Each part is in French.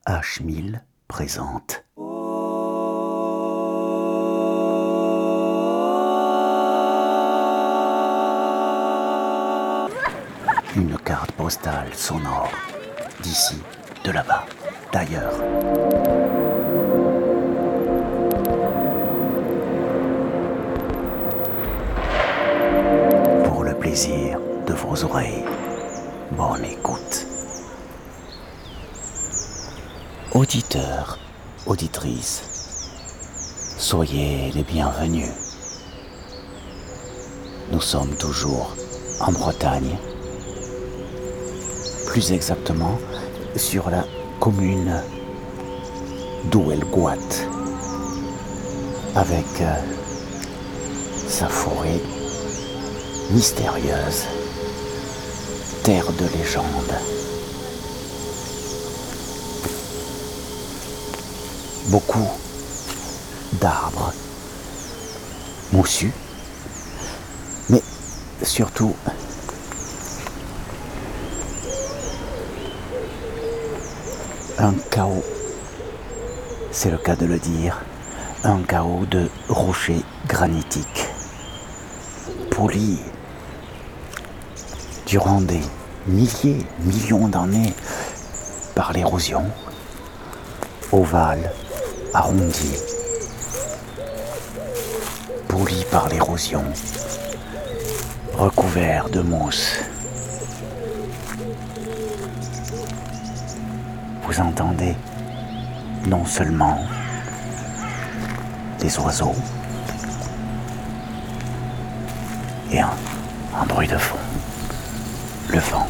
H1000 présente. Une carte postale sonore, d'ici, de là-bas, d'ailleurs. Pour le plaisir de vos oreilles, bonne écoute. Auditeurs, auditrices, soyez les bienvenus. Nous sommes toujours en Bretagne, plus exactement sur la commune d'Ouelgoat, avec sa forêt mystérieuse, terre de légende. Beaucoup d'arbres moussus, mais surtout un chaos, c'est le cas de le dire, un chaos de rochers granitiques, polis durant des milliers, millions d'années par l'érosion, ovales, arrondis, polis par l'érosion, recouverts de mousse. Vous entendez non seulement des oiseaux et un bruit de fond, le vent.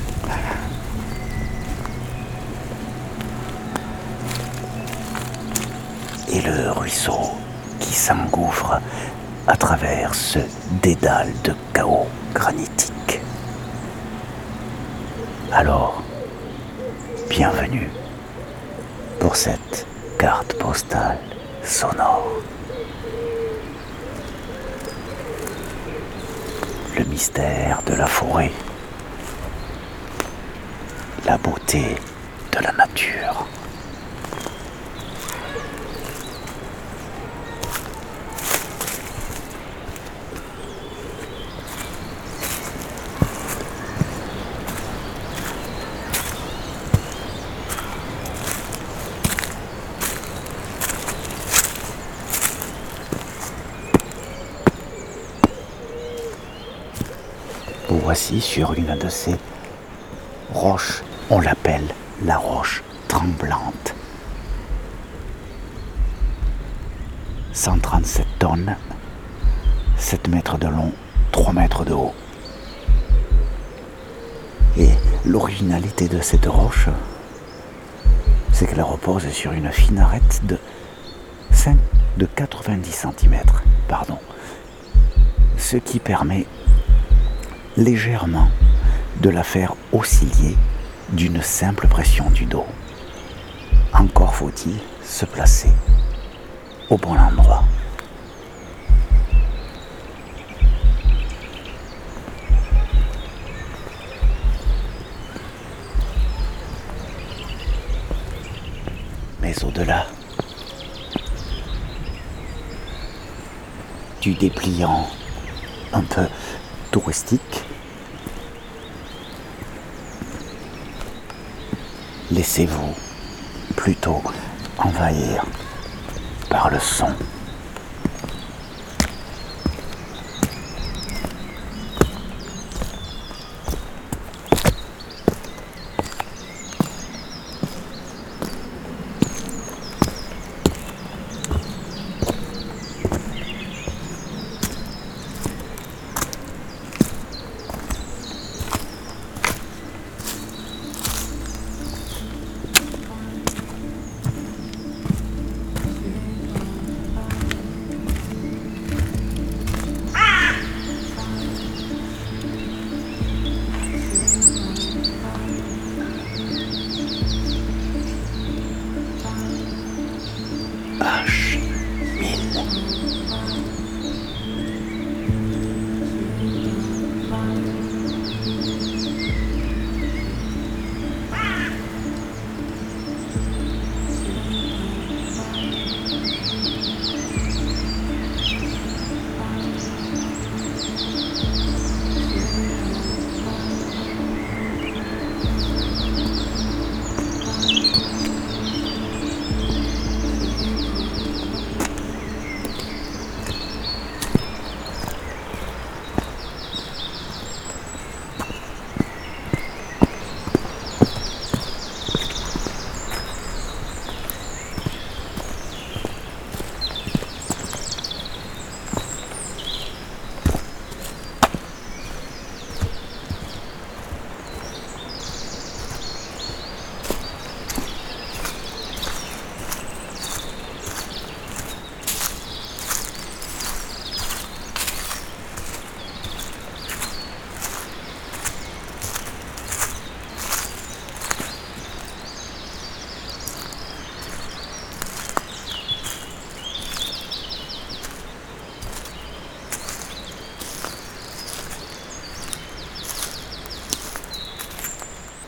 Et le ruisseau qui s'engouffre à travers ce dédale de chaos granitique. Alors, bienvenue pour cette carte postale sonore. Le mystère de la forêt, la beauté de la nature. Vous voici sur une de ces roches, on l'appelle la roche tremblante. 137 tonnes, 7 mètres de long, 3 mètres de haut. Et l'originalité de cette roche, c'est qu'elle repose sur une fine arête de 90 cm, ce qui permet légèrement de la faire osciller d'une simple pression du dos. Encore faut-il se placer au bon endroit. Mais au-delà du dépliant un peu touristique, laissez-vous plutôt envahir par le son.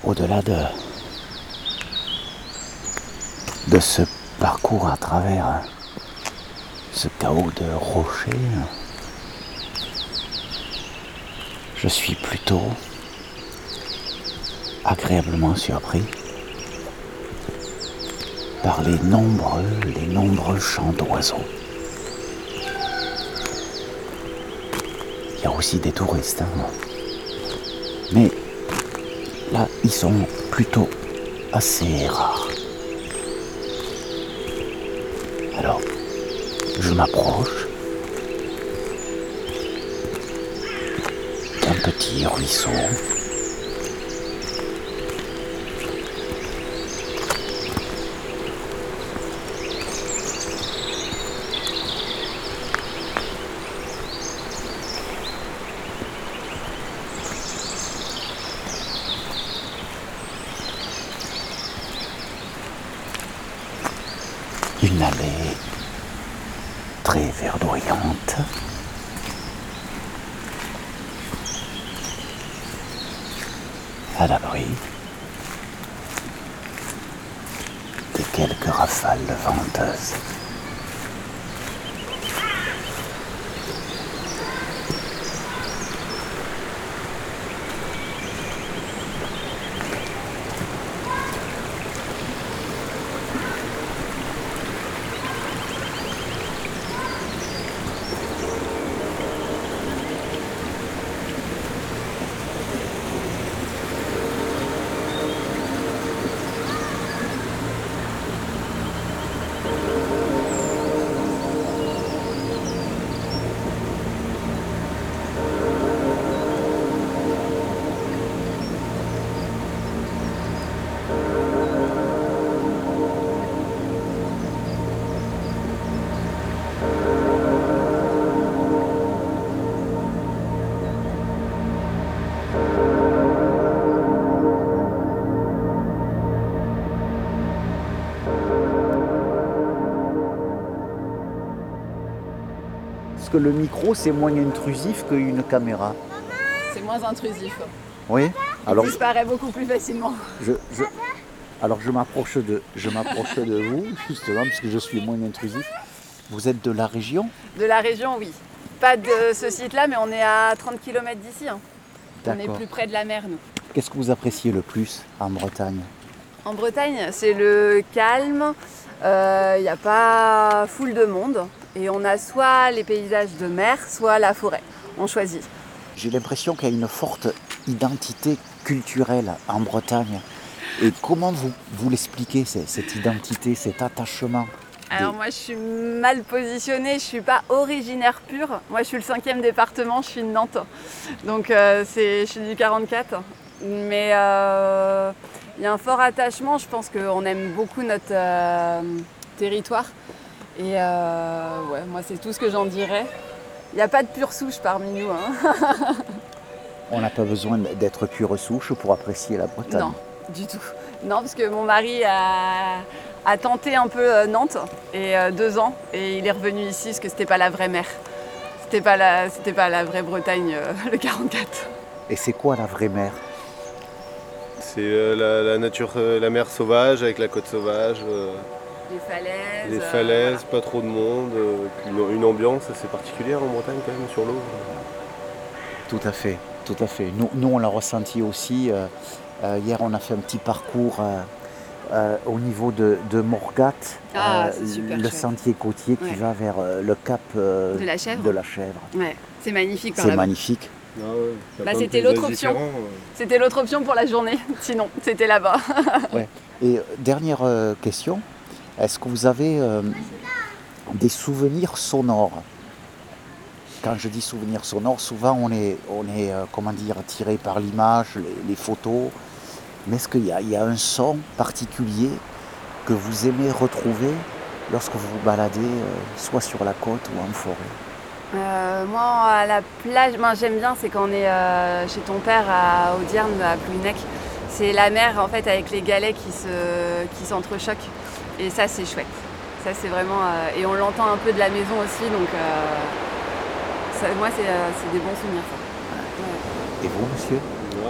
au-delà de ce parcours à travers ce chaos de rochers, je suis plutôt agréablement surpris par les nombreux chants d'oiseaux. Il y a aussi des touristes, mais là, ils sont plutôt assez rares. Alors, je m'approche d'un petit ruisseau. Une allée très verdoyante. À l'abri de quelques rafales venteuses. Est-ce que le micro, c'est moins intrusif qu'une caméra? C'est moins intrusif. Oui. Il disparaît beaucoup plus facilement. Alors je m'approche de vous, justement, parce que je suis moins intrusif. Vous êtes de la région? De la région, oui. Pas de ce site-là, mais on est à 30 km d'ici. On est plus près de la mer, nous. Qu'est-ce que vous appréciez le plus en Bretagne? En Bretagne, c'est le calme. Il n'y a pas foule de monde. Et on a soit les paysages de mer, soit la forêt. On choisit. J'ai l'impression qu'il y a une forte identité culturelle en Bretagne. Et comment vous l'expliquez, cette identité, cet attachement? Alors moi, je suis mal positionnée. Je ne suis pas originaire pure. Moi, je suis le 5e département. Je suis de Nantes. Donc, je suis du 44. Mais il y a un fort attachement. Je pense qu'on aime beaucoup notre territoire. Et moi, c'est tout ce que j'en dirais. Il n'y a pas de pure souche parmi nous. On n'a pas besoin d'être pure souche pour apprécier la Bretagne. Non, du tout. Non, parce que mon mari a tenté un peu Nantes, et 2 ans, et il est revenu ici parce que c'était pas la vraie mer. C'était pas la vraie Bretagne, le 44. Et c'est quoi la vraie mer? C'est la nature, la mer sauvage avec la côte sauvage. Les falaises. Voilà. Pas trop de monde, une ambiance assez particulière en Bretagne quand même sur l'eau. Tout à fait, tout à fait. Nous on l'a ressenti aussi. Hier on a fait un petit parcours au niveau de Morgat, le sentier côtier qui va vers le cap de la Chèvre. Ouais, c'est magnifique. C'est magnifique. Ah ouais, c'était l'autre option. C'était l'autre option pour la journée, sinon c'était là-bas. Ouais. Et dernière question, est-ce que vous avez des souvenirs sonores? Quand je dis souvenirs sonores, souvent on est tiré par l'image, les photos. Mais est-ce qu'il y a un son particulier que vous aimez retrouver lorsque vous vous baladez, soit sur la côte ou en forêt? Moi, à la plage, j'aime bien, c'est quand on est chez ton père à Audierne, à Plouhinec. C'est la mer en fait avec les galets qui s'entrechoquent. Et ça, c'est chouette. Ça, c'est vraiment. Et on l'entend un peu de la maison aussi, donc moi, c'est des bons souvenirs. Ça. Et vous, monsieur?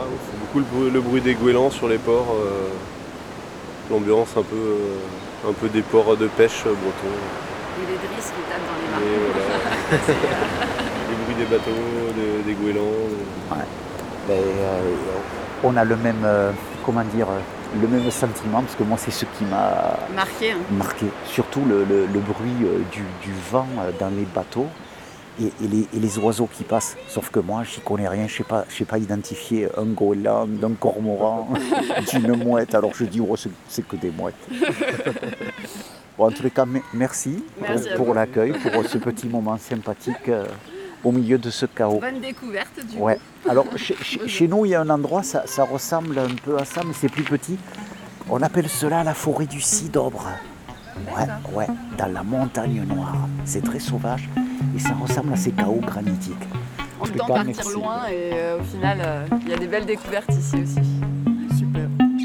C'est beaucoup le bruit des goélands sur les ports, l'ambiance un peu des ports de pêche bretons. Et les drisses qui tapent dans les mains. Et voilà. Les bruits des bateaux, des goélands. Ouais. Ben, on a le même, le même sentiment, parce que moi c'est ce qui m'a marqué. Surtout le bruit du vent dans les bateaux et les oiseaux qui passent. Sauf que moi, j'y connais rien, je sais pas identifier un goéland, un cormoran, d'une mouette. Alors je dis, oh, c'est que des mouettes. Bon, en tous les cas, merci pour l'accueil, pour ce petit moment sympathique au milieu de ce chaos. Bonne découverte du Ouais. coup. Alors chez nous, il y a un endroit, ça ressemble un peu à ça, mais c'est plus petit. On appelle cela la forêt du Sidobre. Ouais, dans la montagne noire. C'est très sauvage et ça ressemble à ces chaos granitiques. En tout temps partir loin et au final, il y a des belles découvertes ici aussi. Super.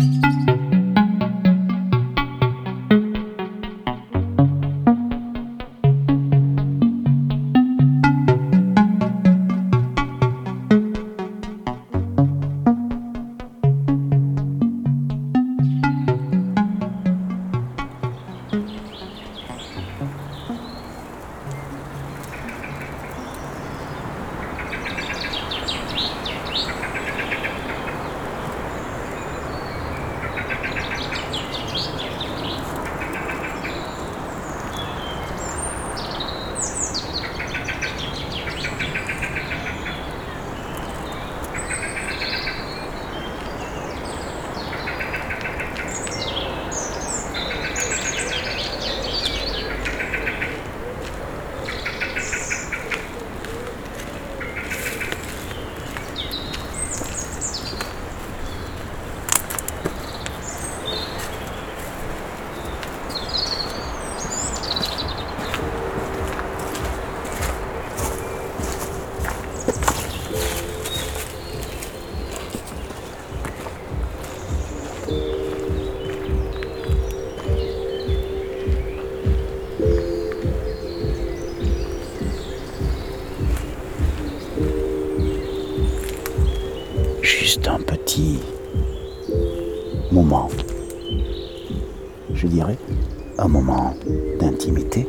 Juste un petit moment, je dirais, un moment d'intimité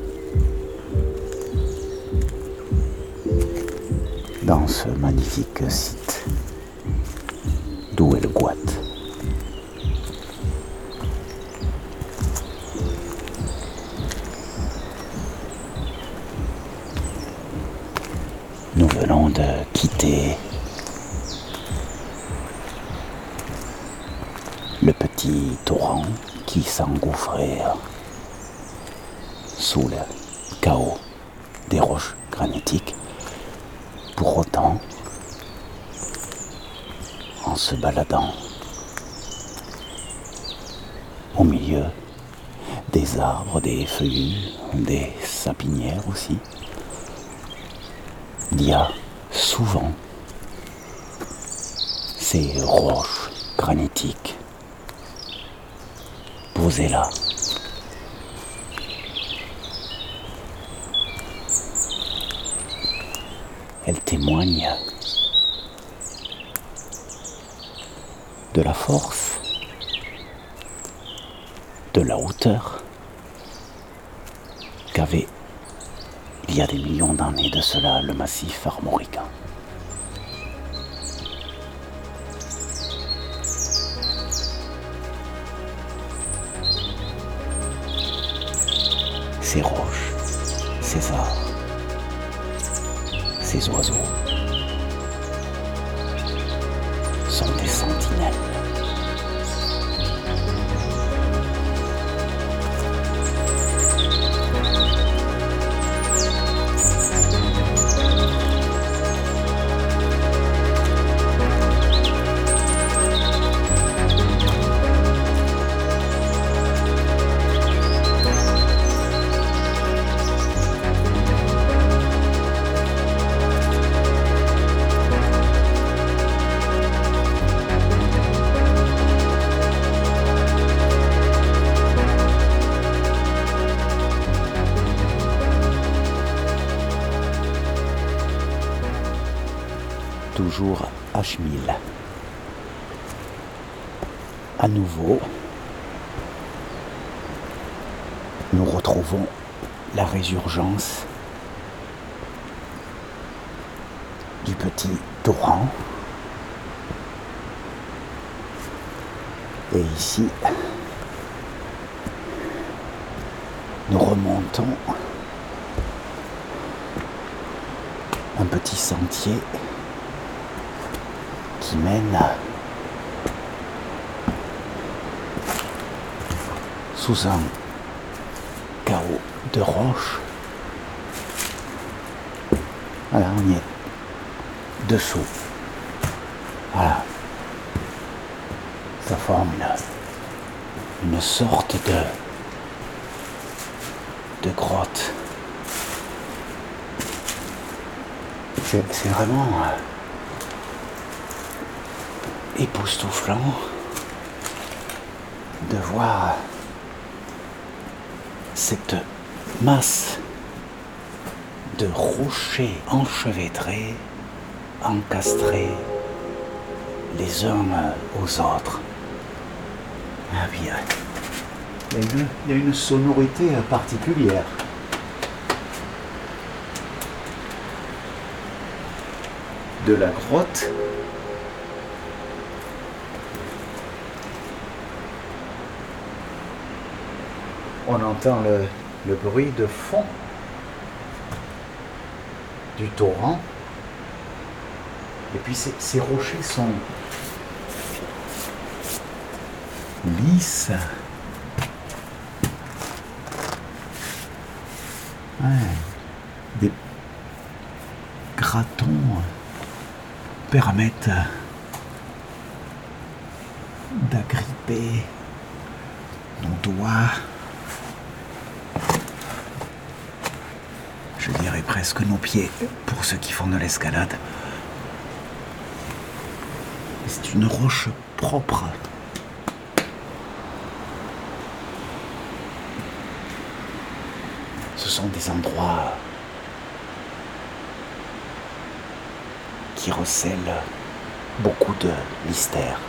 dans ce magnifique site d'où est le Gouat. Nous venons de quitter le petit torrent qui s'engouffrait sous le chaos des roches granitiques. Pour autant, en se baladant au milieu des arbres, des feuillus, des sapinières aussi, il y a souvent ces roches granitiques posées là. Elles témoignent de la force, de la hauteur qu'avait, il y a des millions d'années de cela, le massif armoricain. Ces roches, ces arbres, ces oiseaux sont des sentinelles. Toujours H1000 à nouveau, nous retrouvons la résurgence du petit torrent. Et ici, nous remontons un petit sentier qui mène sous un chaos de roches. Voilà, on y est dessous. Voilà. Ça forme une sorte de grotte. C'est vraiment époustouflant de voir cette masse de rochers enchevêtrés, encastrés les uns aux autres. Ah oui, il y a une sonorité particulière. De la grotte, on entend le bruit de fond du torrent. Et puis ces rochers sont lisses. Ouais. Des gratons permettent d'agripper nos doigts, je dirais presque nos pieds pour ceux qui font de l'escalade. C'est une roche propre. Ce sont des endroits qui recèlent beaucoup de mystères.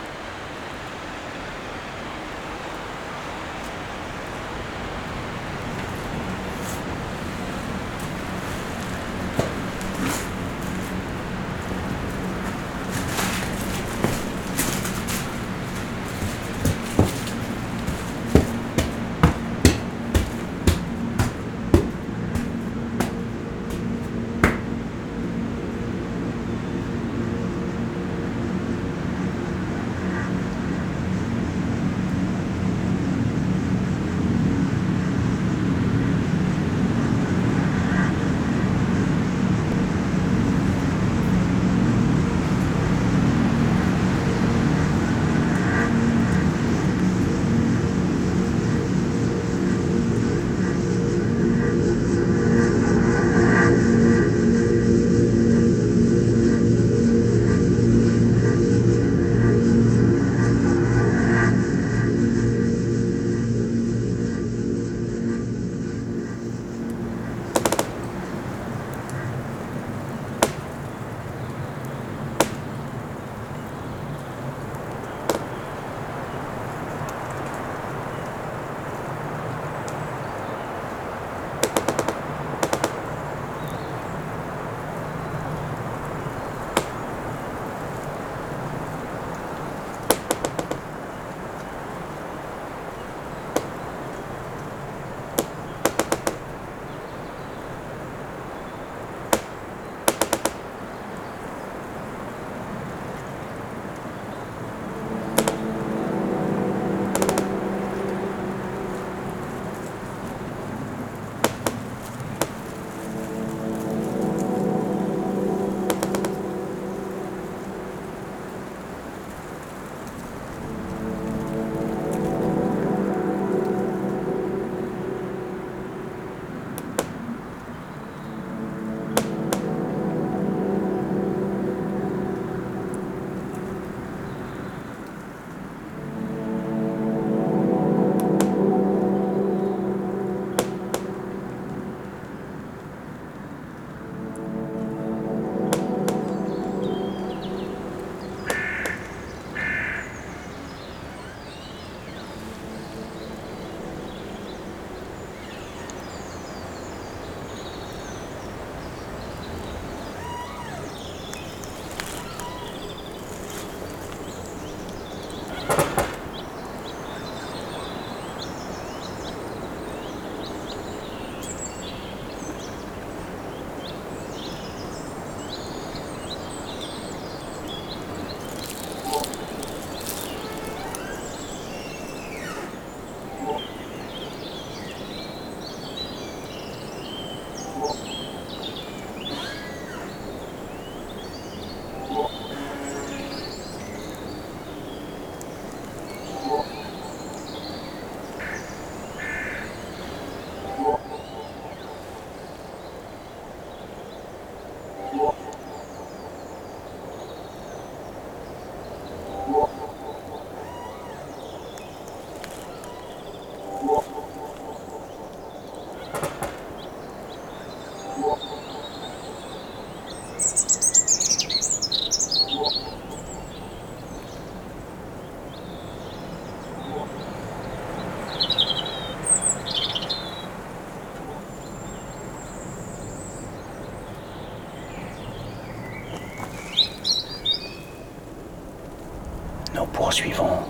poursuivons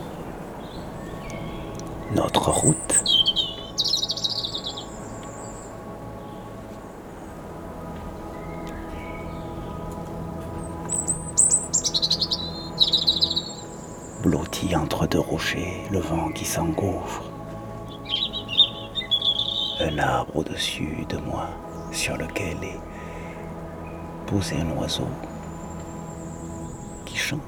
notre route. Blotti entre deux rochers, le vent qui s'engouffre. Un arbre au-dessus de moi sur lequel est posé un oiseau qui chante.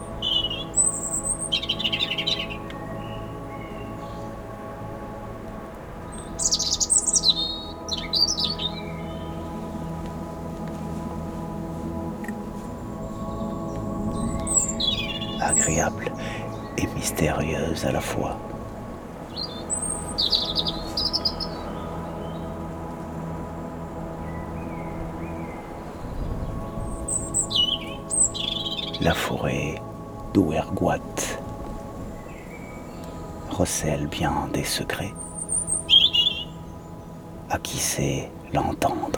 Agréable et mystérieuse à la fois. La forêt d'Ouergoat recèle bien des secrets. À qui sait l'entendre?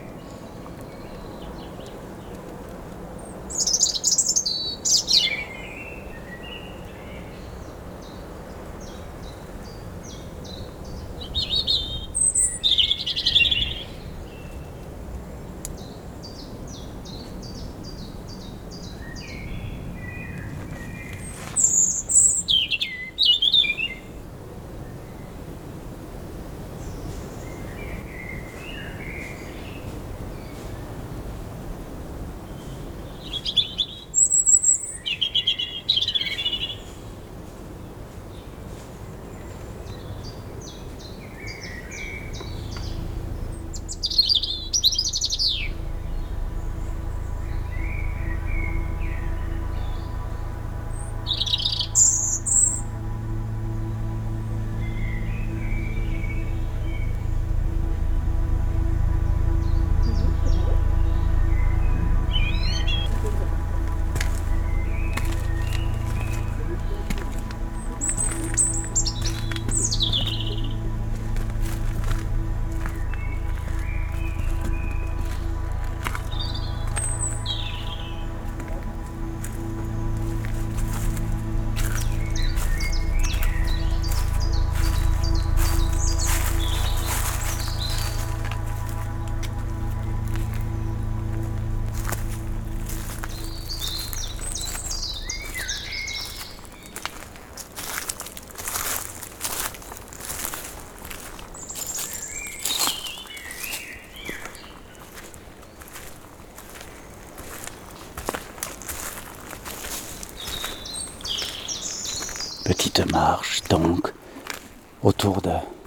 Petite marche donc autour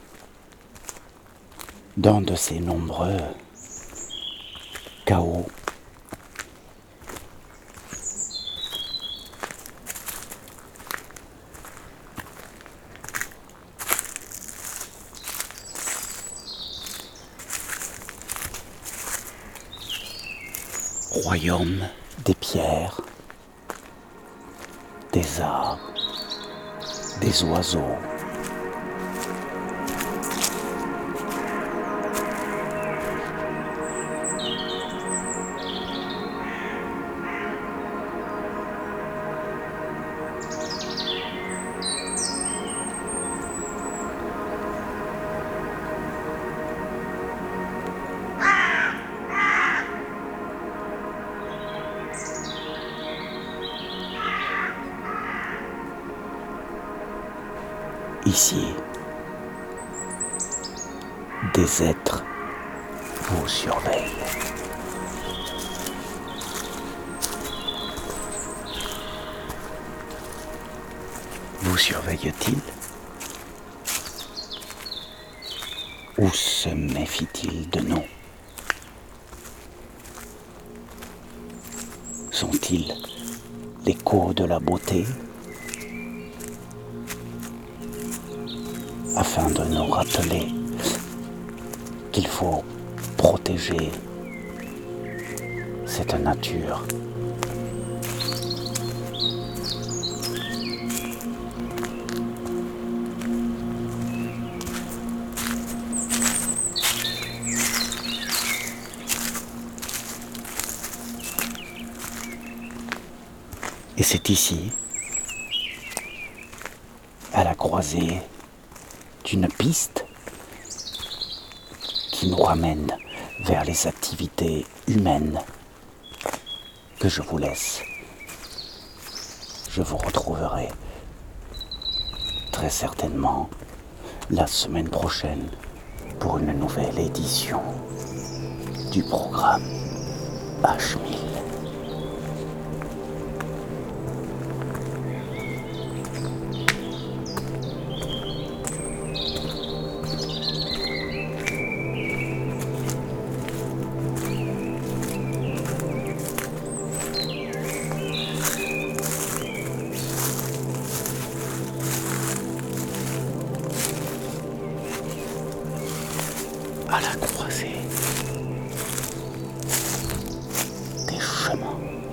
d'un de ces nombreux chaos. Royaume des pierres, des arbres, des oiseaux. Ici, des êtres vous surveillent. Vous surveille-t-il? Ou se méfie-t-il de nous? Sont-ils l'écho de la beauté? Afin de nous rappeler qu'il faut protéger cette nature. Et c'est ici à la croisée d'une piste qui nous ramène vers les activités humaines que je vous laisse. Je vous retrouverai très certainement la semaine prochaine pour une nouvelle édition du programme H1000. À la croisée des chemins.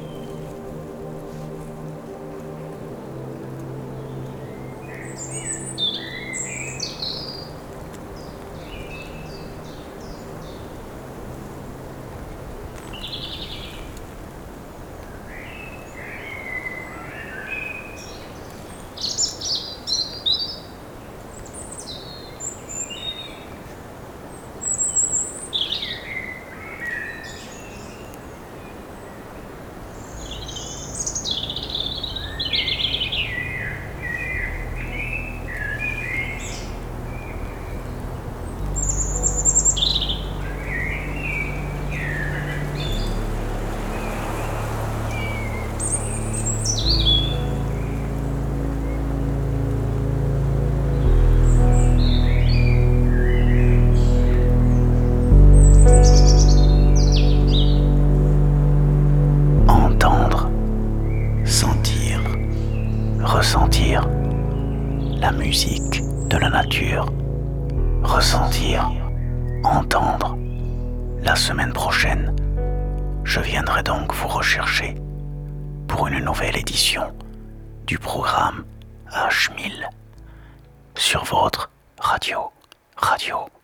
Ressentir la musique de la nature, ressentir, entendre. La semaine prochaine, je viendrai donc vous rechercher pour une nouvelle édition du programme H1000 sur votre radio